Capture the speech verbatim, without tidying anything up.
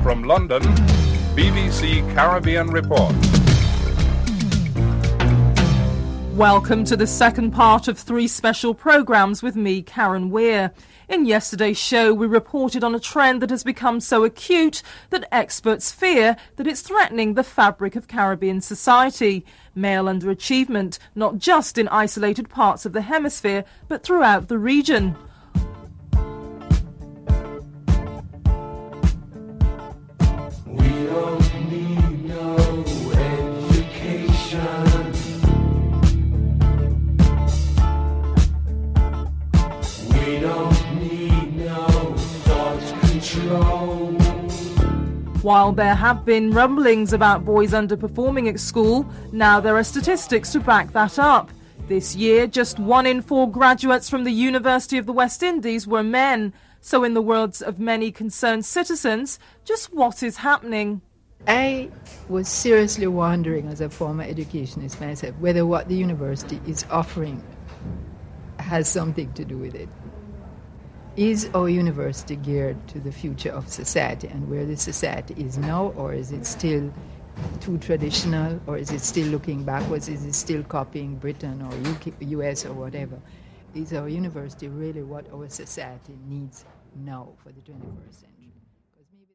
From London, B B C Caribbean Report. Welcome to the second part of three special programmes with me, Karen Weir. In yesterday's show, we reported on a trend that has become so acute that experts fear that it's threatening the fabric of Caribbean society. Male underachievement, not just in isolated parts of the hemisphere, but throughout the region. We don't need no education. We don't need no thought control. While there have been rumblings about boys underperforming at school, now there are statistics to back that up. This year, just one in four graduates from the University of the West Indies were men. So in the words of many concerned citizens, just what is happening? I was seriously wondering as a former educationist myself whether what the university is offering has something to do with it. Is our university geared to the future of society and where the society is now, or is it still too traditional, or is it still looking backwards? Is it still copying Britain or U K, U S or whatever? Is our university really what our society needs now for the twenty-first century?